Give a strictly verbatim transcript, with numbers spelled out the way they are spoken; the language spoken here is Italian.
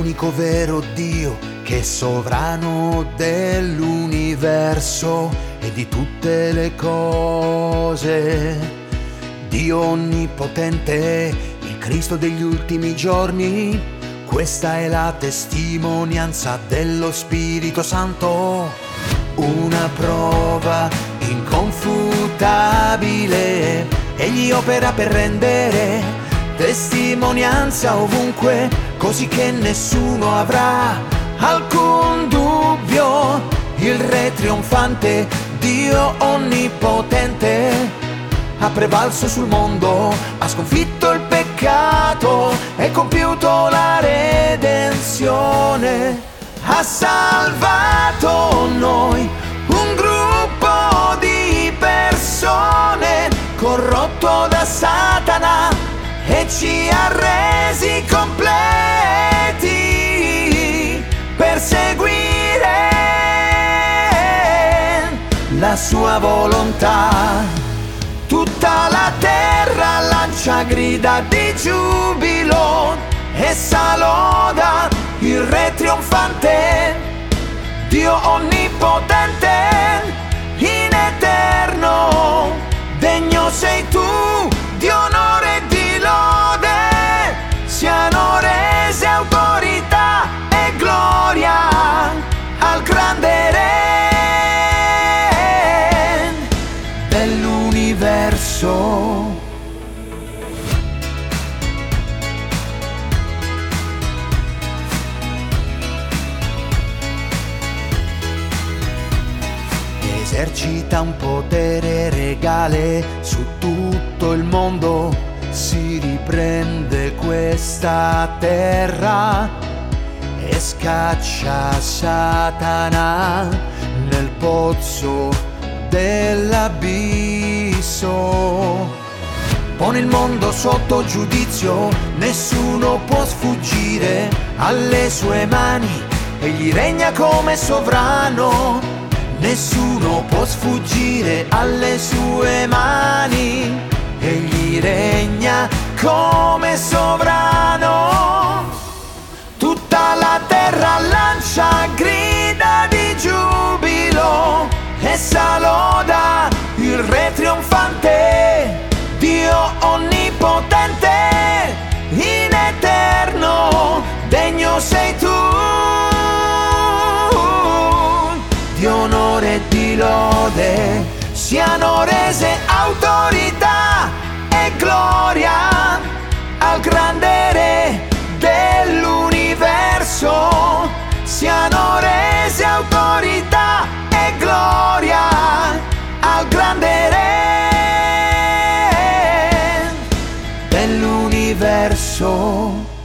l'unico vero Dio che è sovrano dell'universo e di tutte le cose. Dio onnipotente, il Cristo degli ultimi giorni, questa è la testimonianza dello Spirito Santo. Una prova inconfutabile, egli opera per rendere testimonianza ovunque, così che nessuno avrà alcun dubbio. Il Re trionfante, Dio onnipotente, ha prevalso sul mondo, ha sconfitto il peccato e compiuto la redenzione. Ha salvato noi, un gruppo di persone corrotto da Satana, e ci ha resi completi per seguire la sua volontà. Tutta la terra lancia grida di giubilo, essa loda il Re trionfante, Dio onnipotente, in eterno. Degno sei tu di onore e di lode, siano rese autorità e gloria al grande Re dell'universo. Esercita un potere regale su tutto il mondo, si riprende questa terra e scaccia Satana nel pozzo dell'abisso. Pone il mondo sotto giudizio, nessuno può sfuggire alle sue mani, egli regna come sovrano. Nessuno può sfuggire alle sue mani, egli regna come sovrano. Tutta la terra lancia grida di giubilo, essa loda il Re trionfante, Dio onnipotente, in eterno. Degno sei tu di onore e di lode, siano rese autorità e gloria al grande Re dell'universo. Siano rese autorità e gloria al grande Re dell'universo.